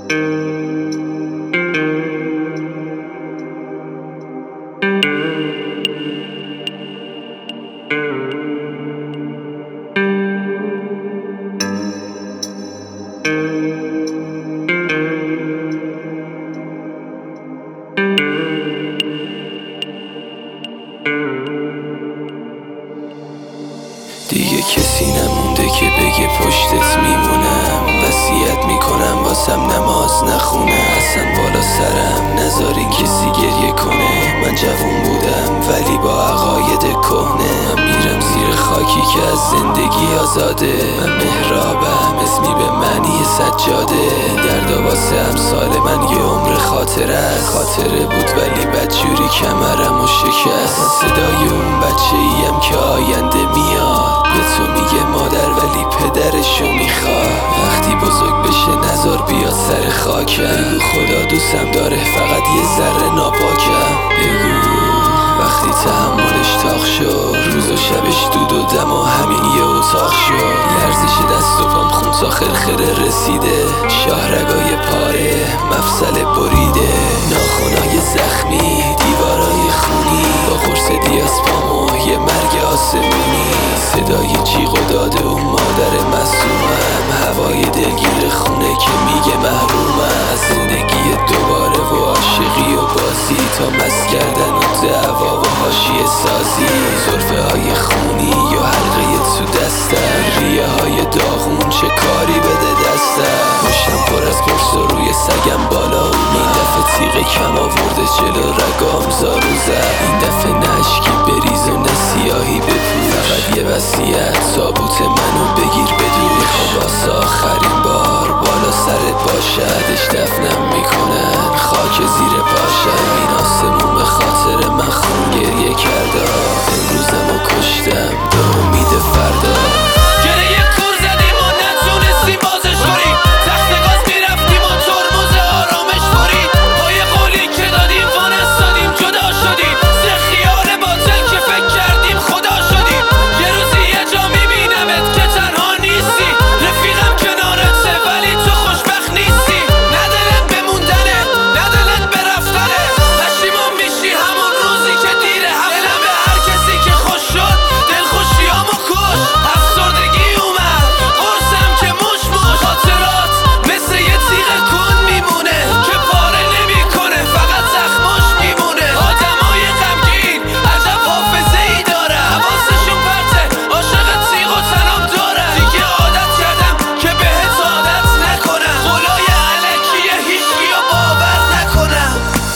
دیگه کسی نمونده که بگه پشتت میمونم. وصیت میکنم واسم نماز نخونه، اصلا بالا سرم نذارین کسی گریه کنه. من جوون بودم ولی با عقاید کهنه. من میرم زیر خاکی که از زندگی آزاده. من محرابم اسمی به معنی سجاده. دردا واسه امثال من یه عمر خاطره است. خاطره بود ولی بدجوری کمرم و شکست. صدای اون بچه ایم که آینده میاد به تو میگه مادر ولی پدرشو میخواد. وقتی بزرگ بشه نذار بیاد سر خاکم. بگو خدا دوستم داره فقط یه ذره ناپاکم. بگو وقتی تحملش تاق شد، روز و شبش دود و دم و همین یه اتاق شد. لرزش دست و پام خون تا خرخره رسیده. شاهرگای پاره مفصل بریده. ناخونای زخمی دیوارای خونی با قرص دیاسپام یه مرگ آسمونی. صدای جیغ و داد اون مادر معصومم. هوای دلگیر خونه که میگه محرومم از زندگی دوباره و عاشقی و بازی تا مست کردن و دعوا و حاشیه سازی. زلفه های خونی یا حلقه تو دستم، ریه های داغون چه کاری بده دستم. پشتم پر از قرص و روی سگم بالا اومد. این دفعه تیغ کم آورده جلو رگام زارو زد. این دفعه نشکی بریز و نسیاهی بپوش. فقط یه وصیت تابوت منو بگیر بدوش. میخوام واسه آخرین بار بالا سرت باشدش دفنم میکنن خاک زیر پاشم. این آسمون به خاطر من خون گریه کرده. امروزمو کشتم به امید فردا. گره کور زدیم و نتونستیم بازش کنیم. تخت گاز میرفتیم و ترمز آرامش برید. با یه قولی که دادیم وانستادیم جدا شدیم. ز خیال باطل که فکر کردیم خدا شدیم. یه روزی یه جا میبینمت که تنها نیستی. رفیقم کنارته ولی تو خوشبخت نیستی. نه دلت به موندنه نه دلت به رفتنه. پشیمون میشی همون روزی که دیره. دلم به هر کسی که خوش شد دلخوشیامو کش. افسردگی اومد قرصم که موش موش. خاطرات مثل یه تیغ کن میمونه که پاره نمیکنه فقط زخماش میمونه. آدمای غمگین عجب حافظه ای داره. حواسشون پرته عاشق تیغ و تناب داره. دیگه عادت کردم که بهت عادت نکنم. قولای علکیه هیچکیو باور نکنم.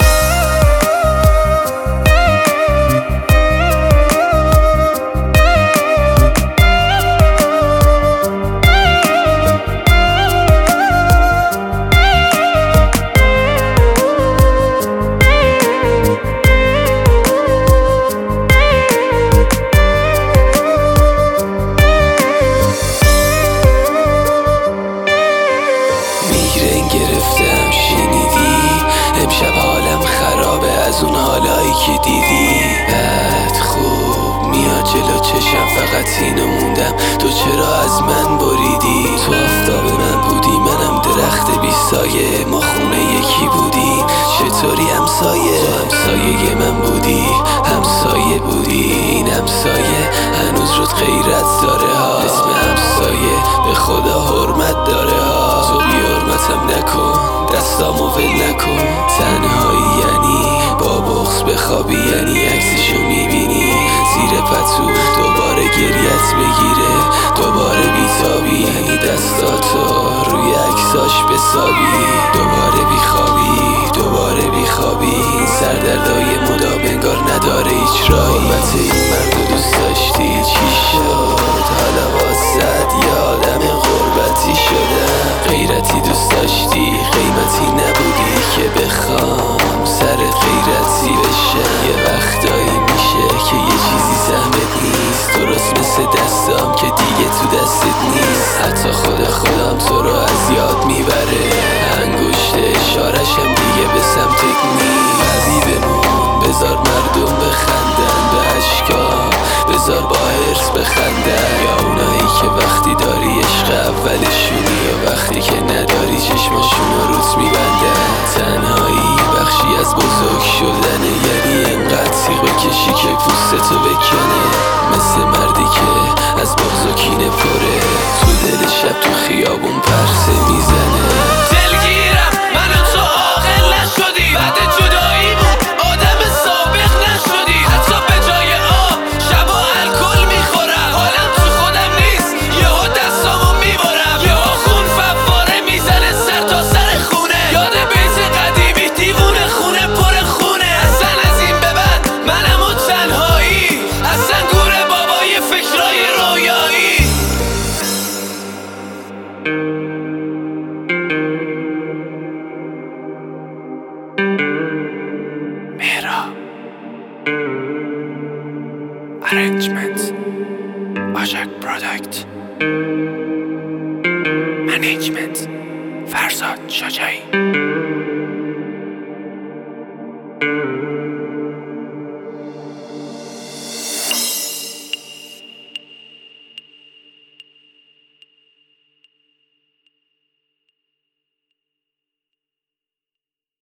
میگرن گرفتم شنیدی؟ امشب حالم خرابه از اون حالایی که دیدی. بد خوب میاد جلو چشم فقط اینو موندم تو چرا از من بریدی؟ تو آفتاب من بودی منم درخت بی سایه. ما خونه یکی بودیم چطوری همسایه؟ تو همسایه من بودی همسایه بودی. این همسایه هنوز رود غیرت داره ها. اسم همسایه به خدا حرمت داره ها. تو بی حرمتم نکن دستامو ول نکن. تنهایی یعنی با بغض بخوابی. یعنی عکسشو میبینی زیر پتو دوباره گریت بگیره دوباره بیتابی. یعنی دستاتو روی عکساش بسابی دوباره بیخوابی دوباره بیخوابی. این سردردای مدام انگار نداره هیچ راهی. حرمت این مردو دوست داشتی چی شد؟ حالا واسد یه آدم غربتی شدم. غیرتی دوست داشتی قیمتی نبودی که بخوام سرت غیرتی بشم. یه وقتایی میشه که یه چیزی سهمت نیست. درست مثل دستام که دیگه تو دستت نیست. حتی خودم تو رو از یاد میبره. انگشت اشارشم دیگه به سمتت نیست. قوی بمون بذار مردم بخندن به اشکام. بذار با حرص بخندن. یا اونایی که وقتی داری عشق اولشونی یا وقتی که نداری چشماشون رو روت تو بکنه، مثل مردی که از بغض و کینه پره، تو دل شب تو خیابون پرسه میزنه. دلگیرم من و تو عاقل نشدی، بعد جداییمون آدم سابق نشدی. حتی به جای آب شب و الکل میخورم، حالم تو خودم نیست یهو دستامو میبرم، یهو خون فواره میزنه سر تا سر خونه. یاد بیت قدیمی دیوونه خونه پر خونه. اصلا از این به بعد منم و تنهایی، اصلا گور بابای فکرای رویایی. مهرا Arrangement Ajak Product Management فرزاد شجاعی.